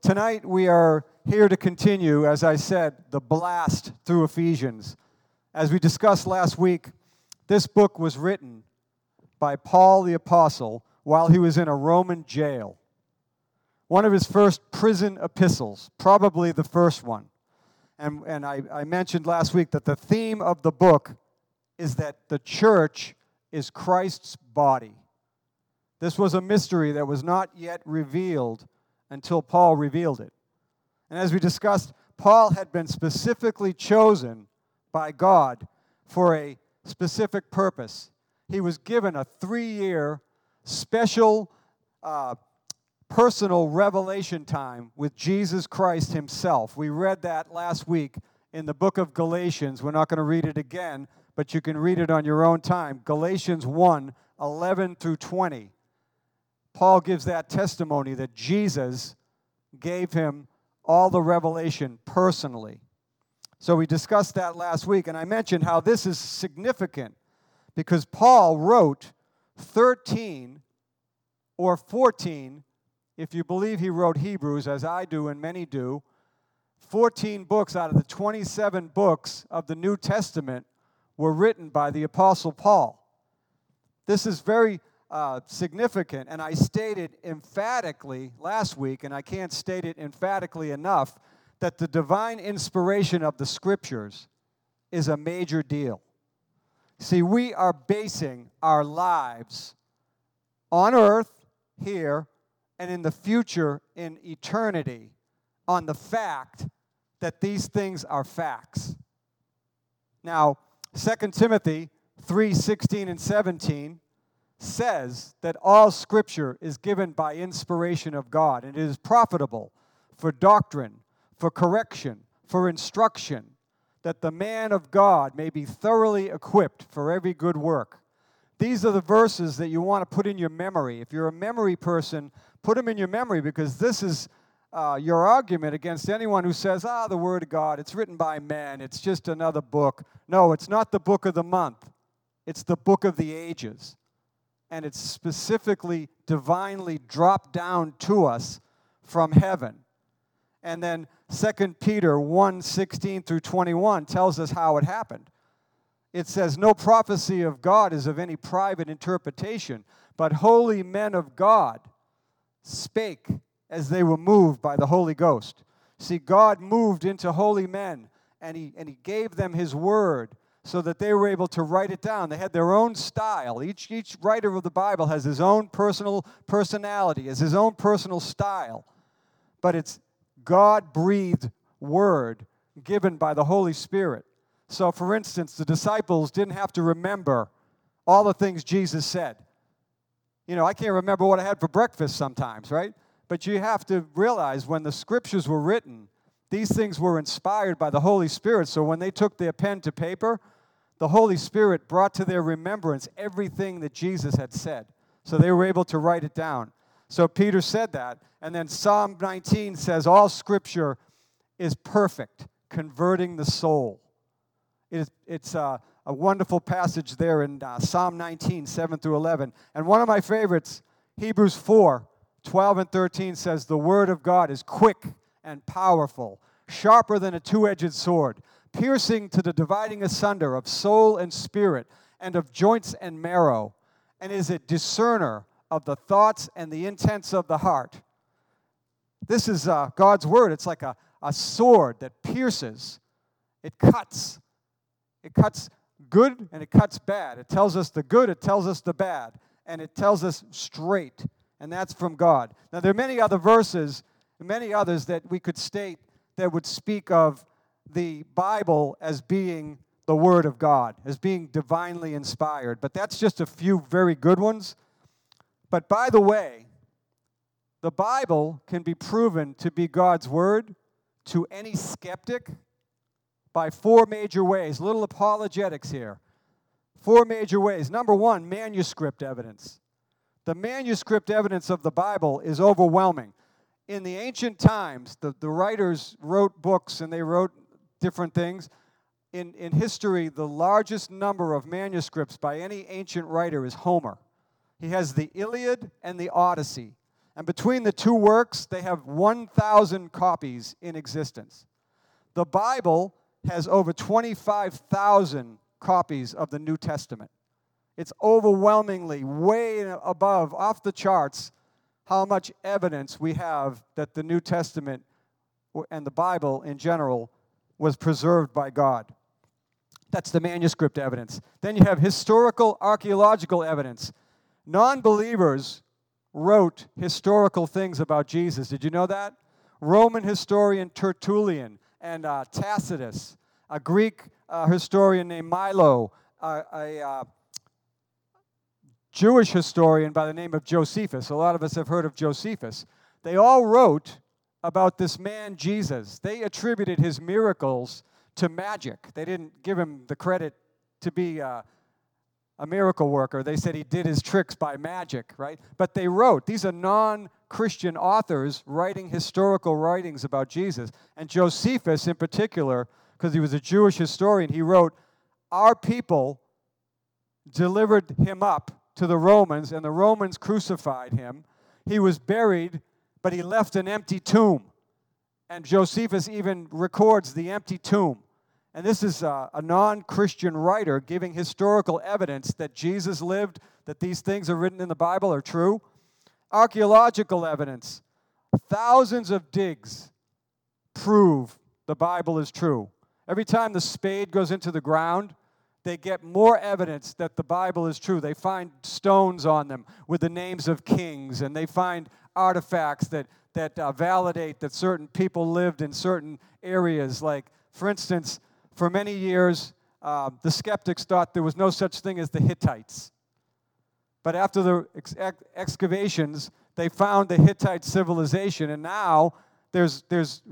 Tonight we are here to continue, as I said, the blast through Ephesians. As we discussed last week, this book was written by Paul the Apostle while he was in a Roman jail. One of his first prison epistles, probably the first one. And I mentioned last week that the theme of the book is that the church is Christ's body. This was a mystery that was not yet revealed until Paul revealed it. And as we discussed, Paul had been specifically chosen by God for a specific purpose. He was given a 3-year special personal revelation time with Jesus Christ himself. We read that last week in the book of Galatians. We're not going to read it again, but you can read it on your own time. Galatians 1:11 through 20. Paul gives that testimony that Jesus gave him all the revelation personally. So we discussed that last week, and I mentioned how this is significant because Paul wrote 13 or 14, if you believe he wrote Hebrews, as I do and many do, 14 books out of the 27 books of the New Testament were written by the Apostle Paul. This is very significant, and I stated emphatically last week, and I can't state it emphatically enough, that the divine inspiration of the Scriptures is a major deal. See, we are basing our lives on earth, here, and in the future, in eternity, on the fact that these things are facts. Now, 2 Timothy 3:16 and 17 says that all Scripture is given by inspiration of God, and it is profitable for doctrine, for correction, for instruction, that the man of God may be thoroughly equipped for every good work. These are the verses that you want to put in your memory. If you're a memory person, put them in your memory, because this is your argument against anyone who says, the Word of God, it's written by men, it's just another book. No, it's not the book of the month. It's the book of the ages. And it's specifically, divinely dropped down to us from heaven. And then 2 Peter 1:16 through 21 tells us how it happened. It says, "No prophecy of God is of any private interpretation, but holy men of God spake as they were moved by the Holy Ghost." See, God moved into holy men, and he gave them his word so that they were able to write it down. They had their own style. Each writer of the Bible has his own personal personality, has his own personal style. But it's God-breathed word given by the Holy Spirit. So, for instance, the disciples didn't have to remember all the things Jesus said. You know, I can't remember what I had for breakfast sometimes, right? But you have to realize when the Scriptures were written, these things were inspired by the Holy Spirit. So when they took their pen to paper, the Holy Spirit brought to their remembrance everything that Jesus had said. So they were able to write it down. So Peter said that. And then Psalm 19 says, all Scripture is perfect, converting the soul. It's a wonderful passage there in Psalm 19, 7 through 11. And one of my favorites, Hebrews 4, 12 and 13 says, "The word of God is quick and powerful, sharper than a two-edged sword, piercing to the dividing asunder of soul and spirit, and of joints and marrow, and is a discerner of the thoughts and the intents of the heart." This is God's word. It's like a sword that pierces. It cuts. It cuts good and it cuts bad. It tells us the good, it tells us the bad, and it tells us straight. And that's from God. Now, there are many other verses, many others that we could state that would speak of the Bible as being the Word of God, as being divinely inspired. But that's just a few very good ones. But by the way, the Bible can be proven to be God's Word to any skeptic by 4 major ways. Little apologetics here. 4 major ways. Number 1, manuscript evidence. The manuscript evidence of the Bible is overwhelming. In the ancient times, the writers wrote books and they wrote different things. In history, the largest number of manuscripts by any ancient writer is Homer. He has the Iliad and the Odyssey. And between the two works, they have 1,000 copies in existence. The Bible has over 25,000 copies of the New Testament. It's overwhelmingly, way above, off the charts, how much evidence we have that the New Testament and the Bible in general was preserved by God. That's the manuscript evidence. Then you have historical, archaeological evidence. Non-believers wrote historical things about Jesus. Did you know that? Roman historian Tertullian and Tacitus, a Greek historian named Milo, a Jewish historian by the name of Josephus. A lot of us have heard of Josephus. They all wrote about this man Jesus. They attributed his miracles to magic. They didn't give him the credit to be a miracle worker. They said he did his tricks by magic, right? But they wrote. These are non-Christian authors writing historical writings about Jesus. And Josephus in particular, because he was a Jewish historian, he wrote, "Our people delivered him up to the Romans, and the Romans crucified him. He was buried, but he left an empty tomb." And Josephus even records the empty tomb. And this is a non-Christian writer giving historical evidence that Jesus lived, that these things are written in the Bible are true. Archaeological evidence. Thousands of digs prove the Bible is true. Every time the spade goes into the ground, they get more evidence that the Bible is true. They find stones on them with the names of kings, and they find artifacts that validate that certain people lived in certain areas. Like, for instance, for many years, the skeptics thought there was no such thing as the Hittites. But after the excavations, they found the Hittite civilization, and now there's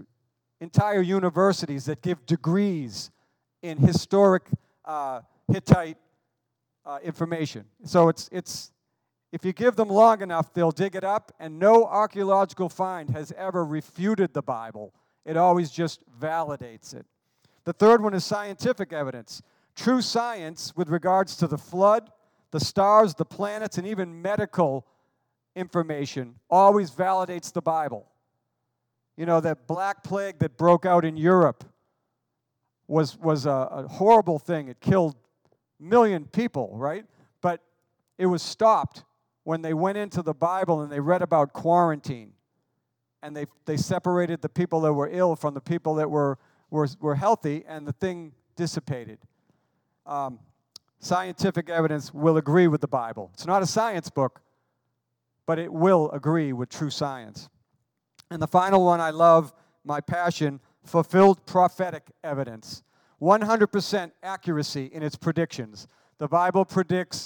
entire universities that give degrees in historic Hittite information. So it's if you give them long enough, they'll dig it up, and no archaeological find has ever refuted the Bible. It always just validates it. The third one is scientific evidence. True science with regards to the flood, the stars, the planets, and even medical information always validates the Bible. You know, that Black Plague that broke out in Europe was a horrible thing. It killed a million people, right? But it was stopped when they went into the Bible and they read about quarantine. And they separated the people that were ill from the people that were healthy, and the thing dissipated. Scientific evidence will agree with the Bible. It's not a science book, but it will agree with true science. And the final one I love, my passion, fulfilled prophetic evidence. 100% accuracy in its predictions. The Bible predicts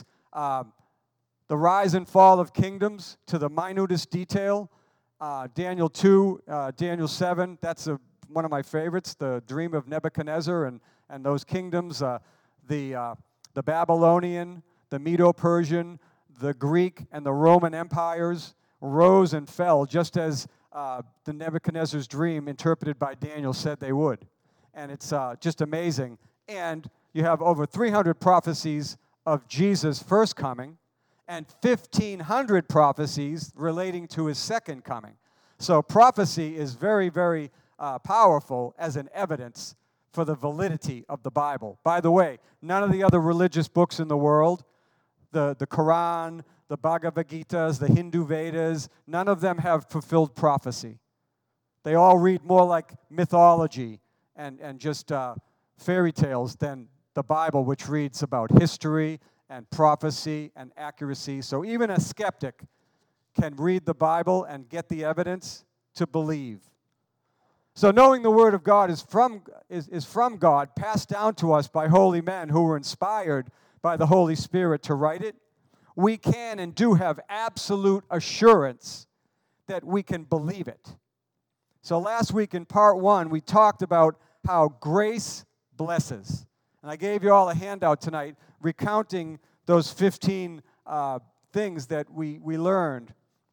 the rise and fall of kingdoms to the minutest detail. Daniel 2, Daniel 7, that's one of my favorites, the dream of Nebuchadnezzar and those kingdoms, the Babylonian, the Medo-Persian, the Greek, and the Roman empires rose and fell just as the Nebuchadnezzar's dream interpreted by Daniel said they would. And it's just amazing. And you have over 300 prophecies of Jesus' first coming and 1,500 prophecies relating to his second coming. So prophecy is very, very powerful as an evidence for the validity of the Bible. By the way, none of the other religious books in the world, the Quran, the Bhagavad Gitas, the Hindu Vedas, none of them have fulfilled prophecy. They all read more like mythology and just fairy tales than the Bible, which reads about history and prophecy and accuracy. So even a skeptic can read the Bible and get the evidence to believe. So knowing the Word of God is from God, passed down to us by holy men who were inspired by the Holy Spirit to write it, we can and do have absolute assurance that we can believe it. So last week in part 1, we talked about how grace blesses. And I gave you all a handout tonight recounting those 15 things that we learned.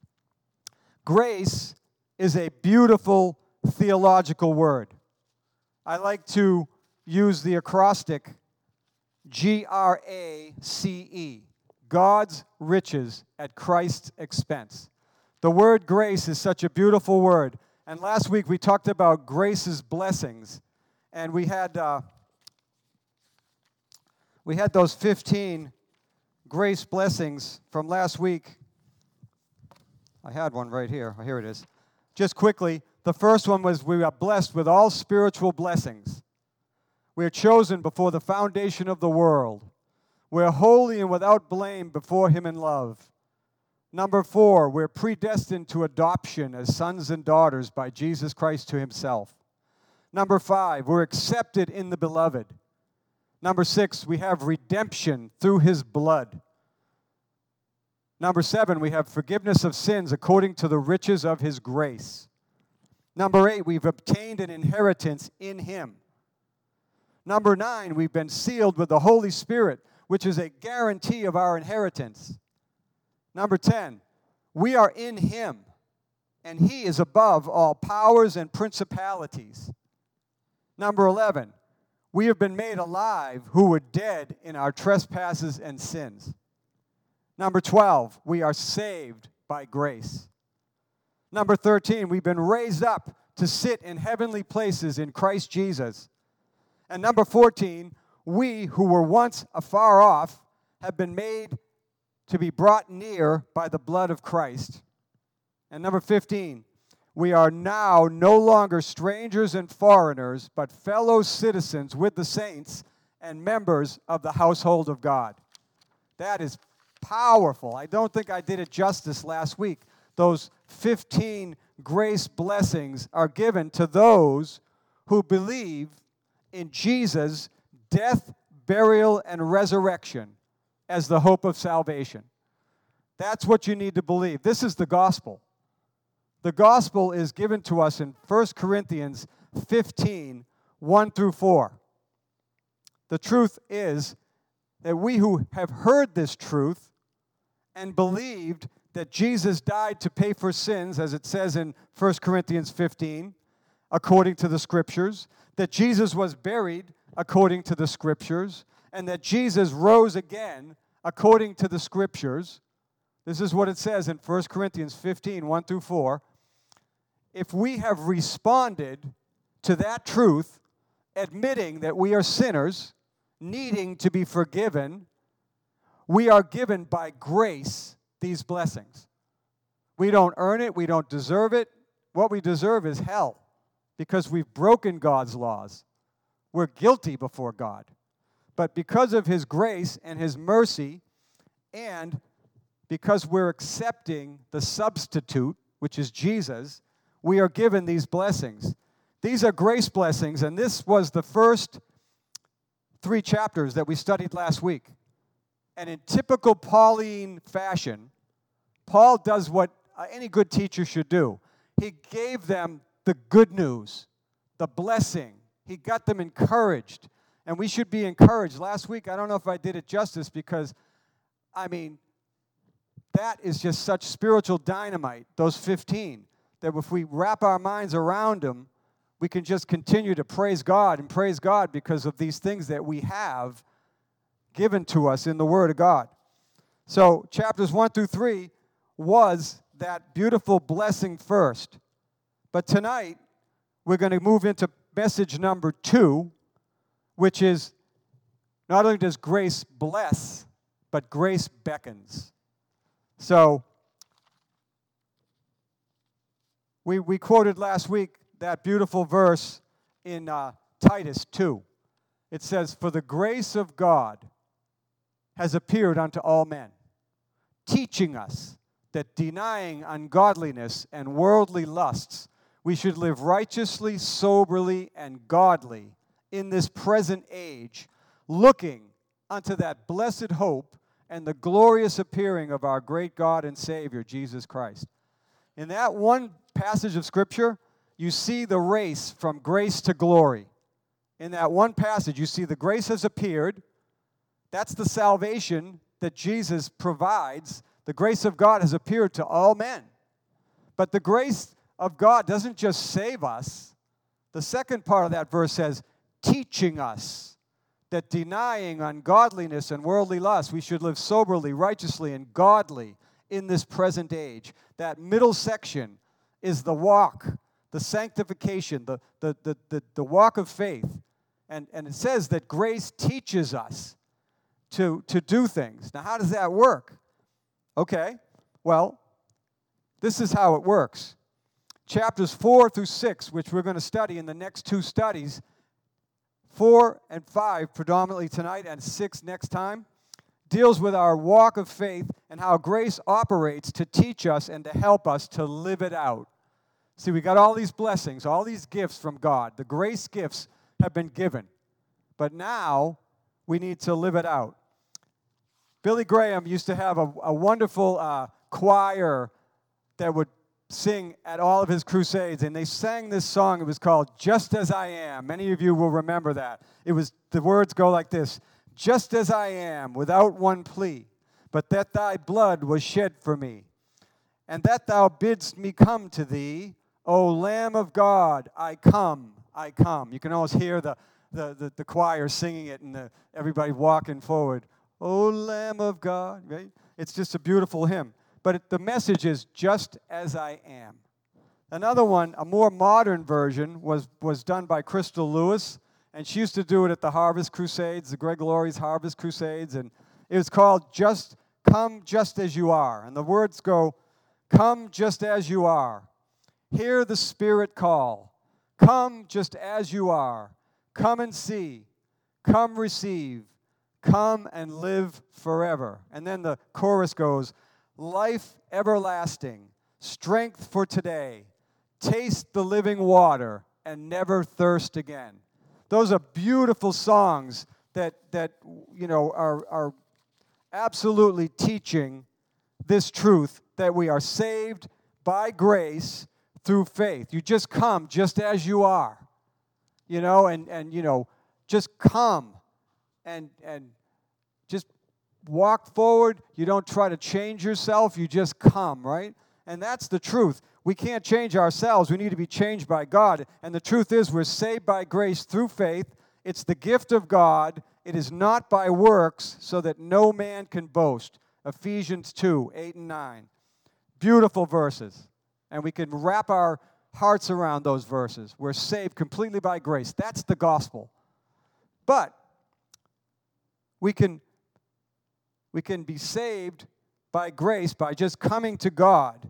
Grace is a beautiful theological word. I like to use the acrostic GRACE, God's riches at Christ's expense. The word grace is such a beautiful word. And last week we talked about grace's blessings. And we had those 15 grace blessings from last week. I had one right here. Oh, here it is. Just quickly, the first one was we are blessed with all spiritual blessings. We are chosen before the foundation of the world. We're holy and without blame before Him in love. Number 4, we're predestined to adoption as sons and daughters by Jesus Christ to Himself. Number 5, we're accepted in the Beloved. Number 6, we have redemption through His blood. Number 7, we have forgiveness of sins according to the riches of His grace. Number 8, we've obtained an inheritance in Him. Number 9, we've been sealed with the Holy Spirit, which is a guarantee of our inheritance. Number 10, we are in Him, and He is above all powers and principalities. Number 11, we have been made alive who were dead in our trespasses and sins. Number 12, we are saved by grace. Number 13, we've been raised up to sit in heavenly places in Christ Jesus. And number 14, we who were once afar off have been made to be brought near by the blood of Christ. And number 15, we are now no longer strangers and foreigners, but fellow citizens with the saints and members of the household of God. That is powerful. I don't think I did it justice last week. Those 15 grace blessings are given to those who believe in Jesus' death, burial, and resurrection as the hope of salvation. That's what you need to believe. This is the gospel. The gospel is given to us in 1 Corinthians 15, 1 through 4. The truth is that we who have heard this truth and believed that Jesus died to pay for sins, as it says in 1 Corinthians 15, according to the Scriptures, that Jesus was buried according to the Scriptures, and that Jesus rose again according to the Scriptures. This is what it says in 1 Corinthians 15, 1 through 4. If we have responded to that truth, admitting that we are sinners, needing to be forgiven, we are given by grace these blessings. We don't earn it. We don't deserve it. What we deserve is hell because we've broken God's laws. We're guilty before God. But because of His grace and His mercy, and because we're accepting the substitute, which is Jesus, we are given these blessings. These are grace blessings, and this was the first 3 chapters that we studied last week. And in typical Pauline fashion, Paul does what any good teacher should do. He gave them the good news, the blessing. He got them encouraged. And we should be encouraged. Last week, I don't know if I did it justice because, that is just such spiritual dynamite, those 15, that if we wrap our minds around them, we can just continue to praise God and praise God because of these things that we have given to us in the Word of God. So chapters 1 through 3 was that beautiful blessing first. But tonight, we're going to move into message number 2, which is not only does grace bless, but grace beckons. So we quoted last week that beautiful verse in Titus 2. It says, "For the grace of God has appeared unto all men, teaching us that denying ungodliness and worldly lusts, we should live righteously, soberly, and godly in this present age, looking unto that blessed hope and the glorious appearing of our great God and Savior, Jesus Christ." In that one passage of Scripture, you see the race from grace to glory. In that one passage, you see the grace has appeared. That's the salvation that Jesus provides. The grace of God has appeared to all men. But the grace of God doesn't just save us. The second part of that verse says, teaching us that denying ungodliness and worldly lust, we should live soberly, righteously, and godly in this present age. That middle section is the walk, the sanctification, the walk of faith. And it says that grace teaches us to do things. Now, how does that work? Okay, well, this is how it works. Chapters 4 through 6, which we're going to study in the next two studies, 4 and 5 predominantly tonight and 6 next time, deals with our walk of faith and how grace operates to teach us and to help us to live it out. See, we got all these blessings, all these gifts from God. The grace gifts have been given. But now we need to live it out. Billy Graham used to have a wonderful choir that would sing at all of his crusades, and they sang this song. It was called Just As I Am. Many of you will remember that. The words go like this: just as I am, without one plea, but that thy blood was shed for me, and that thou bidst me come to thee, O Lamb of God, I come, I come. You can almost hear the choir singing it and everybody walking forward. O Lamb of God, right? It's just a beautiful hymn. But the message is just as I am. Another one, a more modern version, was done by Crystal Lewis, and she used to do it at the Harvest Crusades, the Greg Laurie's Harvest Crusades, and it was called Come Just As You Are. And the words go, come just as you are. Hear the Spirit call. Come just as you are. Come and see. Come receive. Come and live forever. And then the chorus goes, life everlasting, strength for today, taste the living water, and never thirst again. Those are beautiful songs that are absolutely teaching this truth that we are saved by grace through faith. You just come just as you are, and just come and just walk forward. You don't try to change yourself. You just come, right? And that's the truth. We can't change ourselves. We need to be changed by God. And the truth is we're saved by grace through faith. It's the gift of God. It is not by works, so that no man can boast. Ephesians 2, 8 and 9. Beautiful verses. And we can wrap our hearts around those verses. We're saved completely by grace. That's the gospel. But we can be saved by grace by just coming to God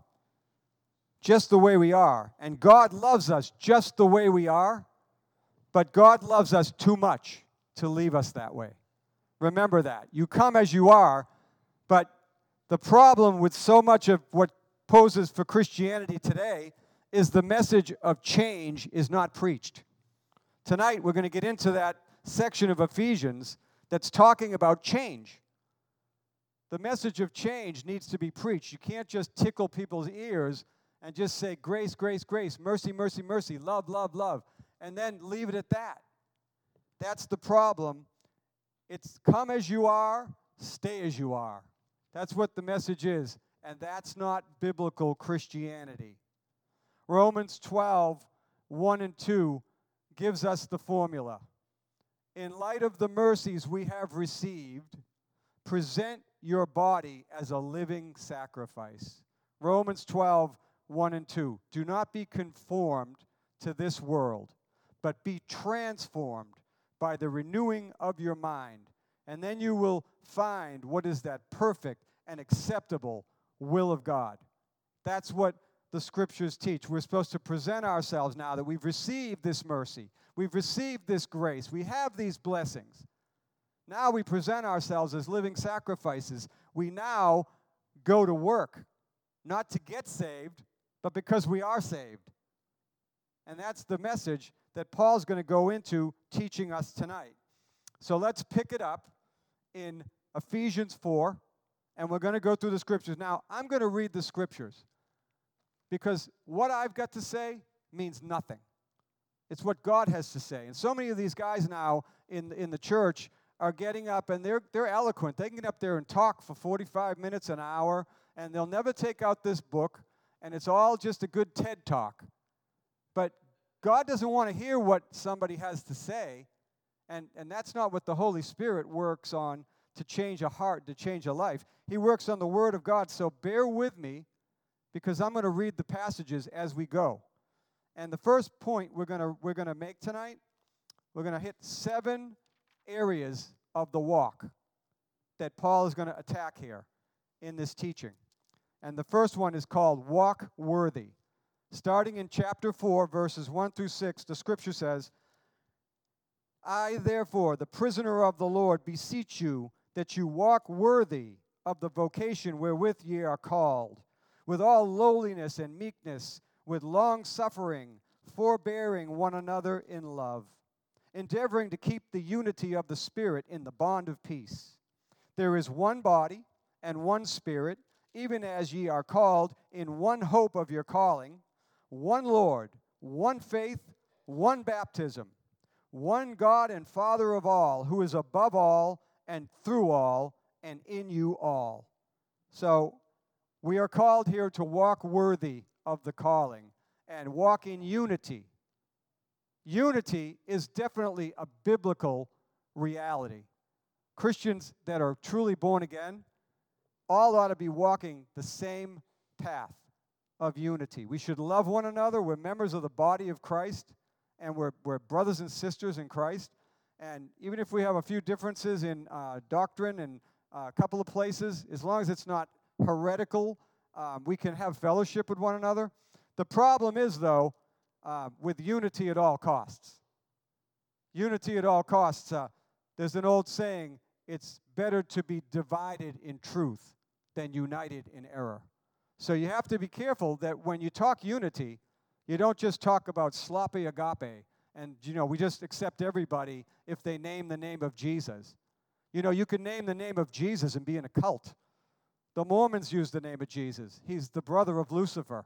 just the way we are. And God loves us just the way we are, but God loves us too much to leave us that way. Remember that. You come as you are, but the problem with so much of what poses for Christianity today is the message of change is not preached. Tonight we're going to get into that section of Ephesians that's talking about change. The message of change needs to be preached. You can't just tickle people's ears and just say grace, grace, grace, mercy, mercy, mercy, love, love, love, and then leave it at that. That's the problem. It's come as you are, stay as you are. That's what the message is, and that's not biblical Christianity. Romans 12, 1 and 2 gives us the formula. In light of the mercies we have received, present your body as a living sacrifice. Romans 12, 1 and 2. Do not be conformed to this world, but be transformed by the renewing of your mind. And then you will find what is that perfect and acceptable will of God. That's what the Scriptures teach. We're supposed to present ourselves now that we've received this mercy. We've received this grace. We have these blessings. Now we present ourselves as living sacrifices. We now go to work, not to get saved, but because we are saved. And that's the message that Paul's going to go into teaching us tonight. So let's pick it up in Ephesians 4, and we're going to go through the Scriptures. Now, I'm going to read the Scriptures because what I've got to say means nothing. It's what God has to say. And so many of these guys now in the church are getting up, and they're eloquent. They can get up there and talk for 45 minutes, an hour, and they'll never take out this book, and it's all just a good TED Talk. But God doesn't want to hear what somebody has to say, and that's not what the Holy Spirit works on to change a heart, to change a life. He works on the Word of God. So bear with me, because I'm going to read the passages as we go. And the first point we're going to make tonight, we're going to hit 7 areas of the walk that Paul is going to attack here in this teaching. And the first one is called walk worthy. Starting in chapter 4, verses 1 through 6, the scripture says, I, therefore, the prisoner of the Lord, beseech you that you walk worthy of the vocation wherewith ye are called, with all lowliness and meekness, with long-suffering, forbearing one another in love, endeavoring to keep the unity of the Spirit in the bond of peace. There is one body and one Spirit, even as ye are called in one hope of your calling, one Lord, one faith, one baptism, one God and Father of all, who is above all and through all and in you all. So we are called here to walk worthy of the calling and walk in unity. Unity is definitely a biblical reality. Christians that are truly born again all ought to be walking the same path of unity. We should love one another. We're members of the body of Christ, and we're brothers and sisters in Christ. And even if we have a few differences in doctrine and a couple of places, as long as it's not heretical, we can have fellowship with one another. The problem is, though, with unity at all costs. Unity at all costs. There's an old saying, it's better to be divided in truth than united in error. So you have to be careful that when you talk unity, you don't just talk about sloppy agape and, we just accept everybody if they name the name of Jesus. You can name the name of Jesus and be in a cult. The Mormons use the name of Jesus. He's the brother of Lucifer.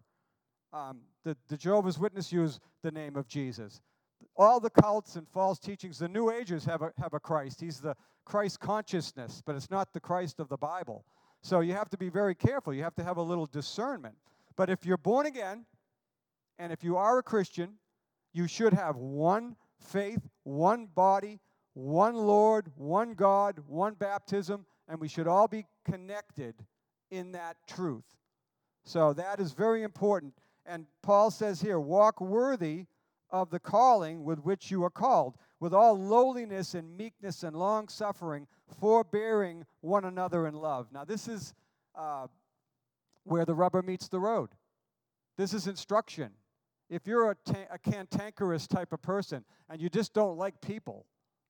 The Jehovah's Witnesses use the name of Jesus. All the cults and false teachings, the New Agers have a Christ. He's the Christ consciousness, but it's not the Christ of the Bible. So you have to be very careful. You have to have a little discernment. But if you're born again, and if you are a Christian, you should have one faith, one body, one Lord, one God, one baptism, and we should all be connected in that truth. So that is very important. And Paul says here, walk worthy of the calling with which you are called, with all lowliness and meekness and long-suffering, forbearing one another in love. Now this is where the rubber meets the road. This is instruction. If you're a cantankerous type of person and you just don't like people,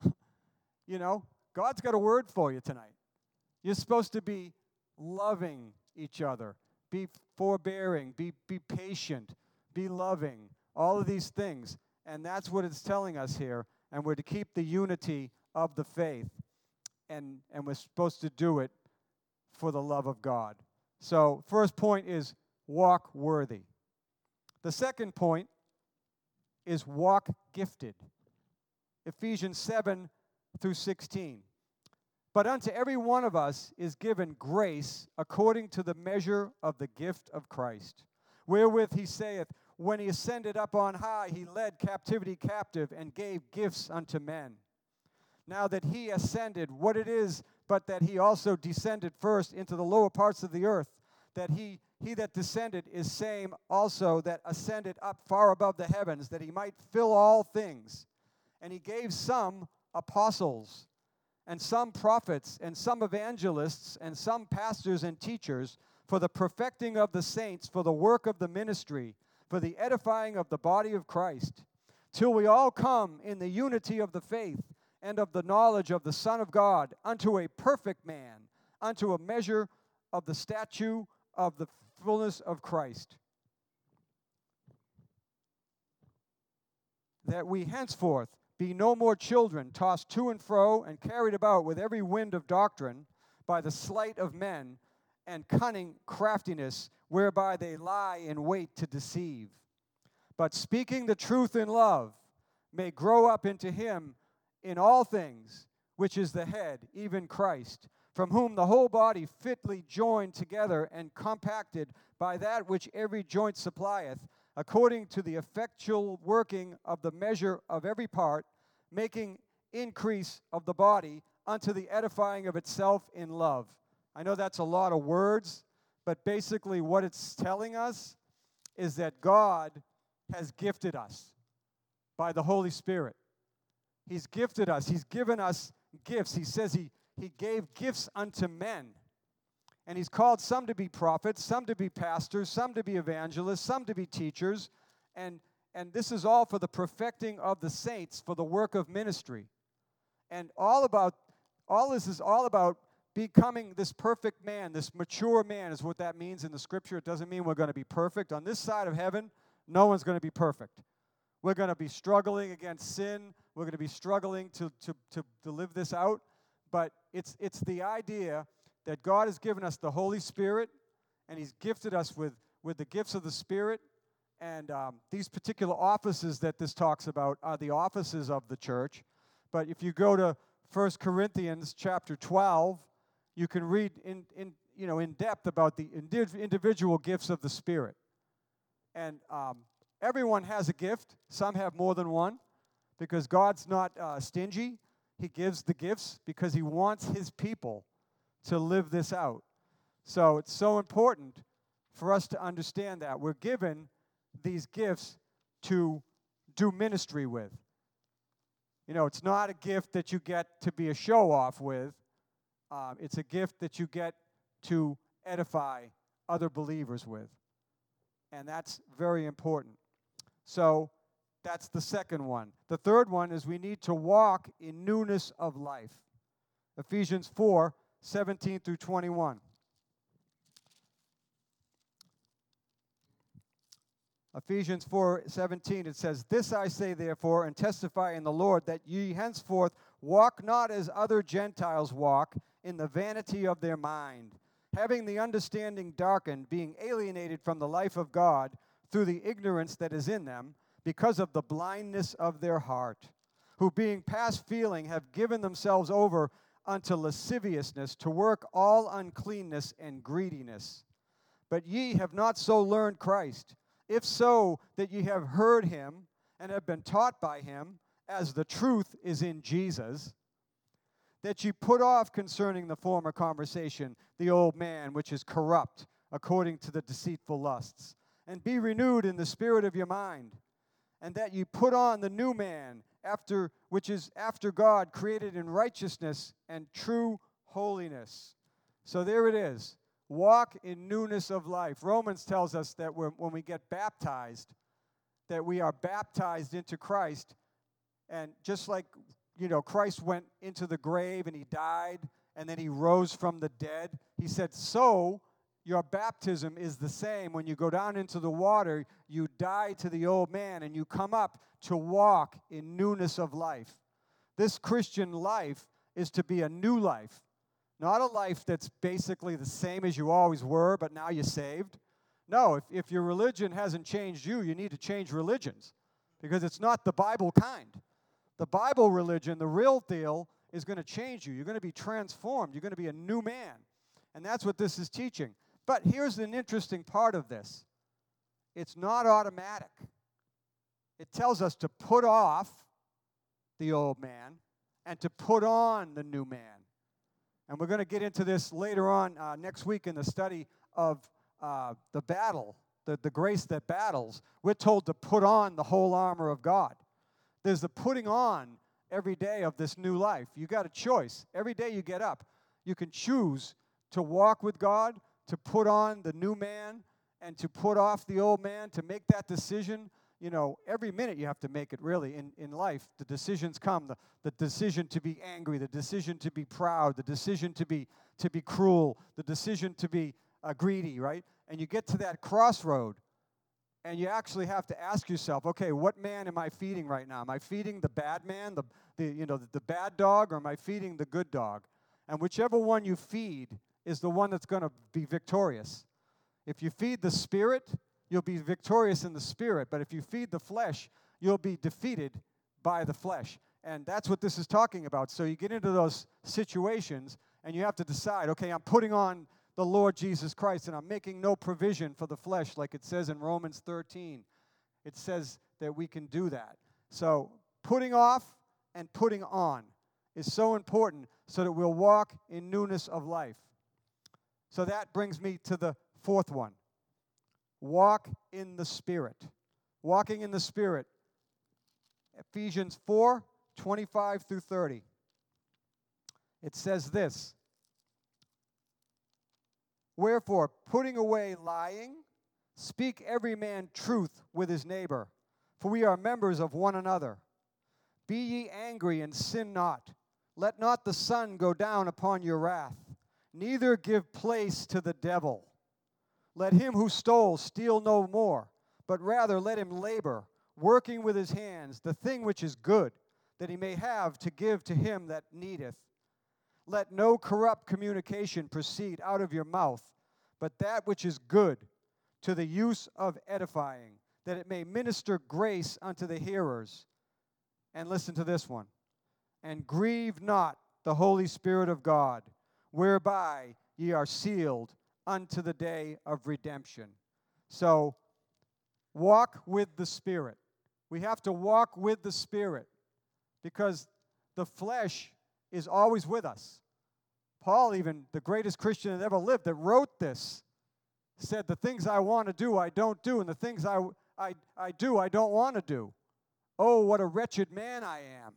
God's got a word for you tonight. You're supposed to be loving each other, be forbearing, be patient, be loving, all of these things. And that's what it's telling us here. And we're to keep the unity of the faith. And we're supposed to do it for the love of God. So first point is walk worthy. The second point is walk gifted. Ephesians 7 through 16. But unto every one of us is given grace according to the measure of the gift of Christ, wherewith he saith, when he ascended up on high, he led captivity captive and gave gifts unto men. Now that he ascended, what it is but that he also descended first into the lower parts of the earth, that he that descended is same also that ascended up far above the heavens, that he might fill all things. And he gave some apostles, and some prophets, and some evangelists, and some pastors and teachers, for the perfecting of the saints, for the work of the ministry, for the edifying of the body of Christ, till we all come in the unity of the faith and of the knowledge of the Son of God, unto a perfect man, unto a measure of the stature of the fullness of Christ. That we henceforth be no more children, tossed to and fro and carried about with every wind of doctrine by the sleight of men and cunning craftiness, whereby they lie in wait to deceive. But speaking the truth in love, may grow up into him in all things, which is the head, even Christ, from whom the whole body fitly joined together and compacted by that which every joint supplieth, according to the effectual working of the measure of every part, making increase of the body unto the edifying of itself in love. I know that's a lot of words, but basically what it's telling us is that God has gifted us by the Holy Spirit. He's gifted us. He's given us gifts. He says he gave gifts unto men. And he's called some to be prophets, some to be pastors, some to be evangelists, some to be teachers. And this is all for the perfecting of the saints, for the work of ministry. And all this is all about becoming this perfect man, this mature man is what that means in the Scripture. It doesn't mean we're going to be perfect. On this side of heaven, no one's going to be perfect. We're going to be struggling against sin. We're going to be struggling to live this out. But it's the idea that God has given us the Holy Spirit, and He's gifted us with the gifts of the Spirit. And these particular offices that this talks about are the offices of the church. But if you go to 1 Corinthians chapter 12, you can read in depth about the individual gifts of the Spirit. And everyone has a gift. Some have more than one, because God's not stingy. He gives the gifts because He wants His people to live this out. So it's so important for us to understand that we're given these gifts to do ministry with. It's not a gift that you get to be a show-off with. It's a gift that you get to edify other believers with. And that's very important. So that's the second one. The third one is we need to walk in newness of life. Ephesians 4:17 through 21. Ephesians 4:17, it says, "This I say therefore, and testify in the Lord, that ye henceforth walk not as other Gentiles walk, in the vanity of their mind, having the understanding darkened, being alienated from the life of God through the ignorance that is in them, because of the blindness of their heart, who being past feeling have given themselves over unto lasciviousness, to work all uncleanness and greediness. But ye have not so learned Christ, if so that ye have heard Him, and have been taught by Him, as the truth is in Jesus, that ye put off concerning the former conversation the old man which is corrupt according to the deceitful lusts, and be renewed in the spirit of your mind, and that ye put on the new man, which is after God, created in righteousness and true holiness." So there it is. Walk in newness of life. Romans tells us that when we get baptized, that we are baptized into Christ, and just like Christ went into the grave and He died, and then He rose from the dead. He said, so your baptism is the same. When you go down into the water, you die to the old man, and you come up to walk in newness of life. This Christian life is to be a new life, not a life that's basically the same as you always were, but now you're saved. No, if your religion hasn't changed you, you need to change religions, because it's not the Bible kind. The Bible religion, the real deal, is going to change you. You're going to be transformed. You're going to be a new man. And that's what this is teaching. But here's an interesting part of this. It's not automatic. It tells us to put off the old man and to put on the new man. And we're going to get into this later on next week in the study of the battle, the grace that battles. We're told to put on the whole armor of God. There's the putting on every day of this new life. You got a choice. Every day you get up, you can choose to walk with God, to put on the new man, and to put off the old man, to make that decision. Every minute you have to make it, really, in life. The decisions come, the decision to be angry, the decision to be proud, the decision to be cruel, the decision to be greedy, right? And you get to that crossroad, and you actually have to ask yourself, okay, what man am I feeding right now? Am I feeding the bad man, the bad dog, or am I feeding the good dog? And whichever one you feed is the one that's going to be victorious. If you feed the Spirit, you'll be victorious in the Spirit. But if you feed the flesh, you'll be defeated by the flesh. And that's what this is talking about. So you get into those situations, and you have to decide, okay, I'm putting on the Lord Jesus Christ, and I'm making no provision for the flesh, like it says in Romans 13. It says that we can do that. So putting off and putting on is so important, so that we'll walk in newness of life. So that brings me to the fourth one. Walk in the Spirit. Walking in the Spirit. Ephesians 4:25 through 30. It says this: Wherefore, putting away lying, speak every man truth with his neighbor, for we are members of one another. Be ye angry and sin not. Let not the sun go down upon your wrath, neither give place to the devil. Let him who stole steal no more, but rather let him labor, working with his hands the thing which is good, that he may have to give to him that needeth. Let no corrupt communication proceed out of your mouth, but that which is good, to the use of edifying, that it may minister grace unto the hearers. And listen to this one. And grieve not the Holy Spirit of God, whereby ye are sealed unto the day of redemption. So, walk with the Spirit. We have to walk with the Spirit because the flesh is always with us. Paul, even the greatest Christian that ever lived, that wrote this, said, the things I want to do, I don't do, and the things I do, I don't want to do. Oh, what a wretched man I am.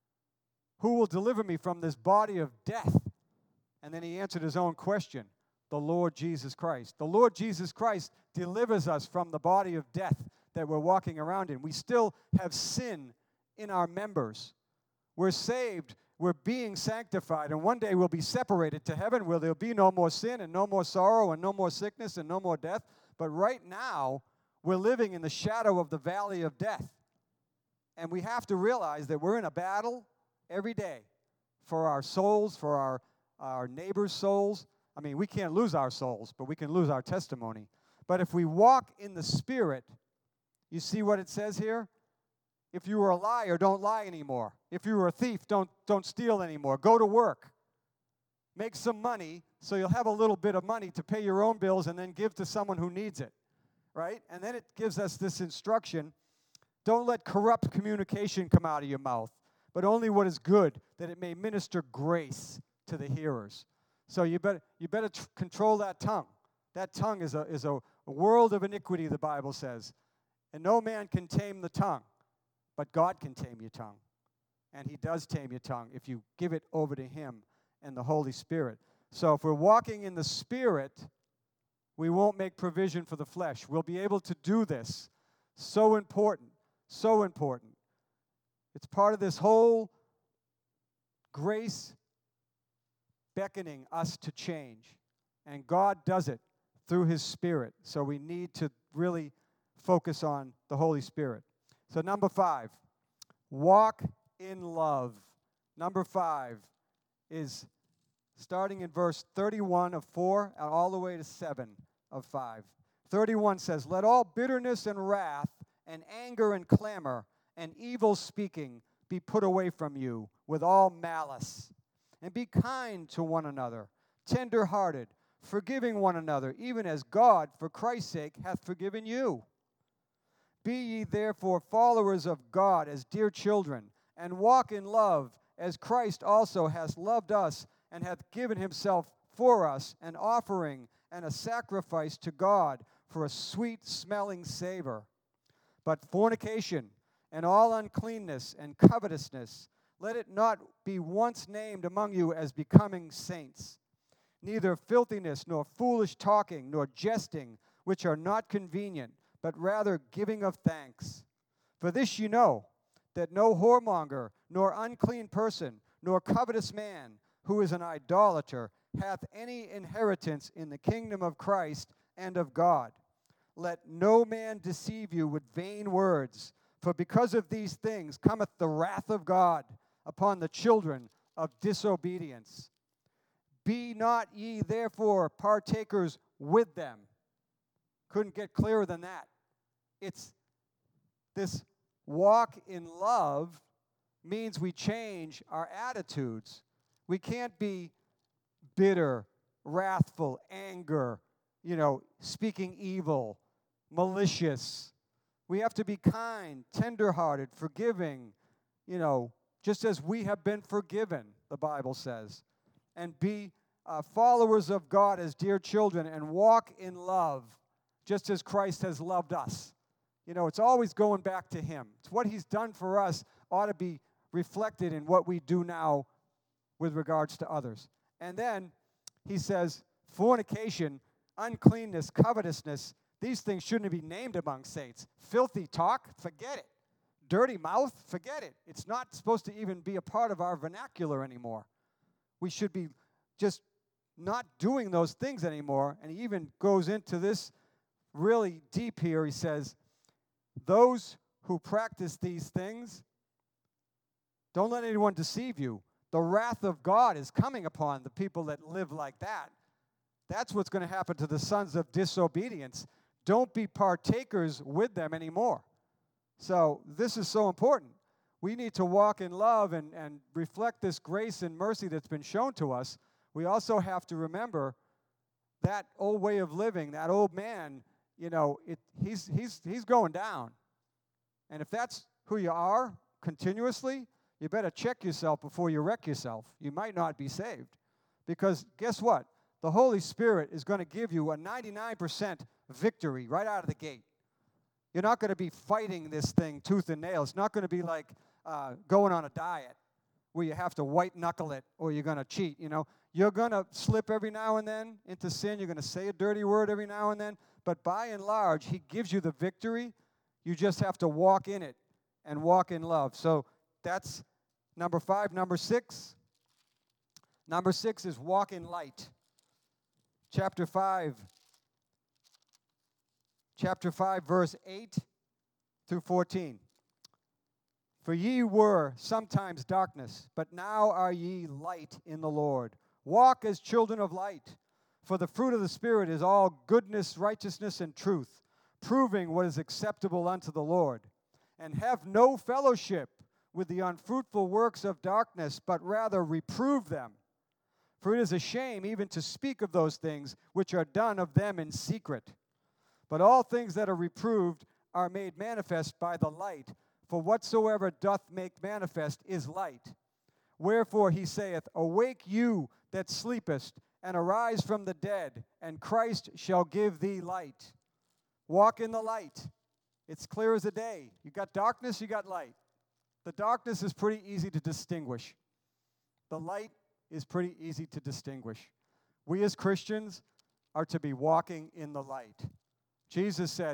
Who will deliver me from this body of death? And then he answered his own question, the Lord Jesus Christ. The Lord Jesus Christ delivers us from the body of death that we're walking around in. We still have sin in our members. We're saved. We're being sanctified. And one day we'll be separated to heaven where there'll be no more sin and no more sorrow and no more sickness and no more death. But right now, we're living in the shadow of the valley of death. And we have to realize that we're in a battle every day for our souls, for our neighbors' souls. I mean, we can't lose our souls, but we can lose our testimony. But if we walk in the Spirit, you see what it says here? If you were a liar, don't lie anymore. If you were a thief, don't steal anymore. Go to work. Make some money so you'll have a little bit of money to pay your own bills and then give to someone who needs it, right? And then it gives us this instruction. Don't let corrupt communication come out of your mouth, but only what is good, that it may minister grace to the hearers. So you better control that tongue. That tongue is a world of iniquity, the Bible says. And no man can tame the tongue, but God can tame your tongue. And he does tame your tongue if you give it over to him and the Holy Spirit. So if we're walking in the Spirit, we won't make provision for the flesh. We'll be able to do this. So important. So important. It's part of this whole grace beckoning us to change. And God does it through his Spirit. So we need to really focus on the Holy Spirit. So number 5, walk in love. Number 5 is starting in verse 31 of 4 and all the way to 7 of 5. 31 says, let all bitterness and wrath and anger and clamor and evil speaking be put away from you with all malice. And be kind to one another, tender-hearted, forgiving one another, even as God, for Christ's sake, hath forgiven you. Be ye therefore followers of God as dear children, and walk in love, as Christ also hath loved us, and hath given himself for us, an offering and a sacrifice to God for a sweet-smelling savor. But fornication, and all uncleanness, and covetousness, let it not be once named among you as becoming saints. Neither filthiness, nor foolish talking, nor jesting, which are not convenient, but rather giving of thanks. For this you know, that no whoremonger, nor unclean person, nor covetous man, who is an idolater, hath any inheritance in the kingdom of Christ and of God. Let no man deceive you with vain words, for because of these things cometh the wrath of God upon the children of disobedience. Be not ye therefore partakers with them. Couldn't get clearer than that. It's this walk in love means we change our attitudes. We can't be bitter, wrathful, anger, speaking evil, malicious. We have to be kind, tenderhearted, forgiving, just as we have been forgiven. the Bible says. And be followers of God as dear children and walk in love, just as Christ has loved us. You know, it's always going back to Him. It's what He's done for us ought to be reflected in what we do now with regards to others. And then he says, fornication, uncleanness, covetousness, these things shouldn't be named among saints. Filthy talk, forget it. Dirty mouth, forget it. It's not supposed to even be a part of our vernacular anymore. We should be just not doing those things anymore. And he even goes into this really deep here. He says, those who practice these things, don't let anyone deceive you. The wrath of God is coming upon the people that live like that. That's what's going to happen to the sons of disobedience. Don't be partakers with them anymore. So this is so important. We need to walk in love and reflect this grace and mercy that's been shown to us. We also have to remember that old way of living, that old man, you know, he's going down. And if that's who you are continuously, you better check yourself before you wreck yourself. You might not be saved. Because guess what? The Holy Spirit is going to give you a 99% victory right out of the gate. You're not going to be fighting this thing tooth and nail. It's not going to be like going on a diet where you have to white knuckle it or you're going to cheat. You know, you're going to slip every now and then into sin. You're going to say a dirty word every now and then. But by and large, He gives you the victory. You just have to walk in it and walk in love. So that's number 5. Number 6. Number 6 is walk in light. Chapter 5, verse 8 through 14. For ye were sometimes darkness, but now are ye light in the Lord. Walk as children of light. For the fruit of the Spirit is all goodness, righteousness, and truth, proving what is acceptable unto the Lord. And have no fellowship with the unfruitful works of darkness, but rather reprove them. For it is a shame even to speak of those things which are done of them in secret. But all things that are reproved are made manifest by the light, for whatsoever doth make manifest is light. Wherefore he saith, awake you that sleepest, and arise from the dead, and Christ shall give thee light. Walk in the light. It's clear as a day. You got darkness, you got light. The darkness is pretty easy to distinguish. The light is pretty easy to distinguish. We as Christians are to be walking in the light. Jesus said,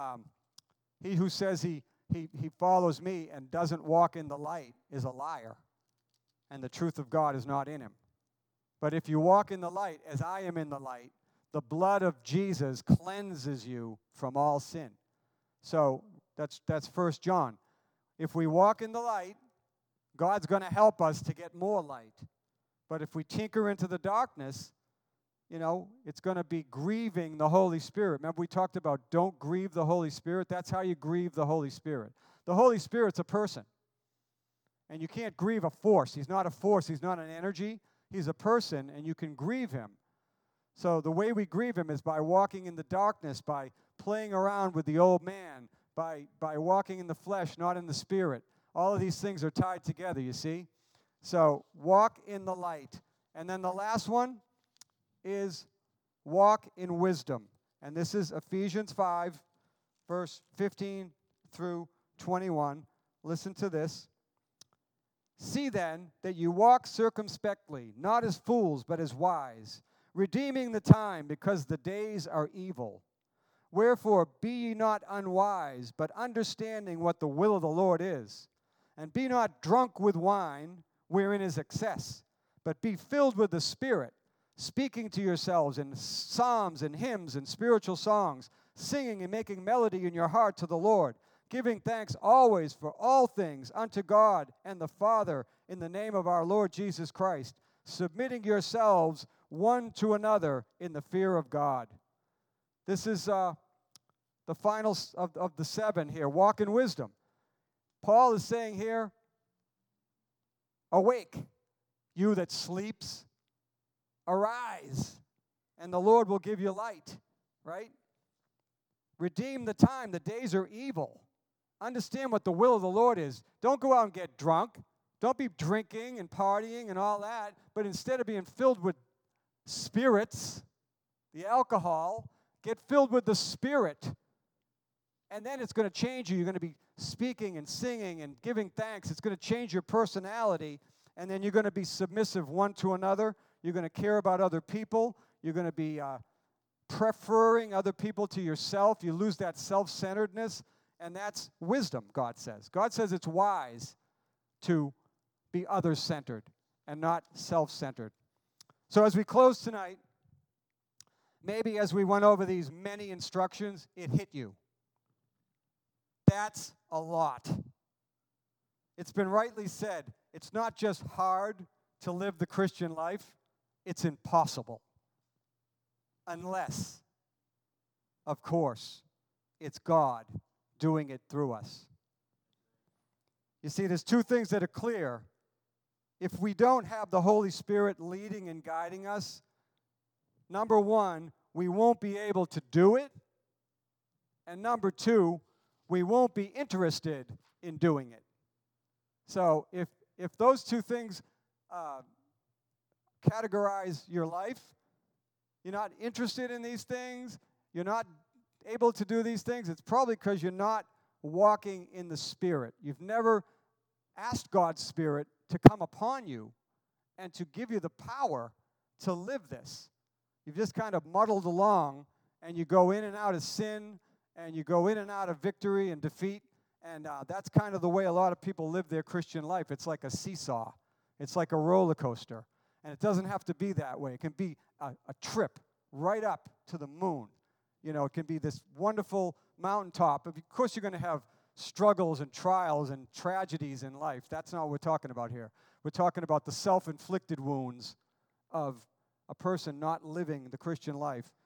he who says he follows me and doesn't walk in the light is a liar, and the truth of God is not in him. But if you walk in the light, as I am in the light, the blood of Jesus cleanses you from all sin. So that's 1 John. If we walk in the light, God's going to help us to get more light. But if we tinker into the darkness, you know, it's going to be grieving the Holy Spirit. Remember we talked about don't grieve the Holy Spirit? That's how you grieve the Holy Spirit. The Holy Spirit's a person. And you can't grieve a force. He's not a force. He's not an energy. He's a person, and you can grieve Him. So the way we grieve Him is by walking in the darkness, by playing around with the old man, by walking in the flesh, not in the spirit. All of these things are tied together, you see? So walk in the light. And then the last one is walk in wisdom. And this is Ephesians 5, verse 15 through 21. Listen to this. See then that you walk circumspectly, not as fools, but as wise, redeeming the time, because the days are evil. Wherefore be ye not unwise, but understanding what the will of the Lord is. And be not drunk with wine, wherein is excess, but be filled with the Spirit, speaking to yourselves in psalms and hymns and spiritual songs, singing and making melody in your heart to the Lord, giving thanks always for all things unto God and the Father in the name of our Lord Jesus Christ, submitting yourselves one to another in the fear of God. This is the final of the 7 here. Walk in wisdom. Paul is saying here, awake, you that sleeps, arise, and the Lord will give you light, right? Redeem the time. The days are evil. Understand what the will of the Lord is. Don't go out and get drunk. Don't be drinking and partying and all that, but instead of being filled with spirits, the alcohol, get filled with the Spirit. And then it's going to change you. You're going to be speaking and singing and giving thanks. It's going to change your personality, and then you're going to be submissive one to another. You're going to care about other people. You're going to be preferring other people to yourself. You lose that self-centeredness, and that's wisdom, God says. God says it's wise to be other-centered and not self-centered. So as we close tonight, maybe as we went over these many instructions, it hit you. That's a lot. It's been rightly said, it's not just hard to live the Christian life, it's impossible. Unless, of course, it's God doing it through us. You see, there's two things that are clear. If we don't have the Holy Spirit leading and guiding us, number one, we won't be able to do it. And number two, we won't be interested in doing it. So if those two things categorize your life, you're not interested in these things, you're not able to do these things, it's probably because you're not walking in the Spirit. You've never asked God's Spirit to come upon you and to give you the power to live this. You've just kind of muddled along, and you go in and out of sin, and you go in and out of victory and defeat, and that's kind of the way a lot of people live their Christian life. It's like a seesaw. It's like a roller coaster, and it doesn't have to be that way. It can be a trip right up to the moon. You know, it can be this wonderful mountaintop. Of course, you're going to have struggles and trials and tragedies in life. That's not what we're talking about here. We're talking about the self-inflicted wounds of a person not living the Christian life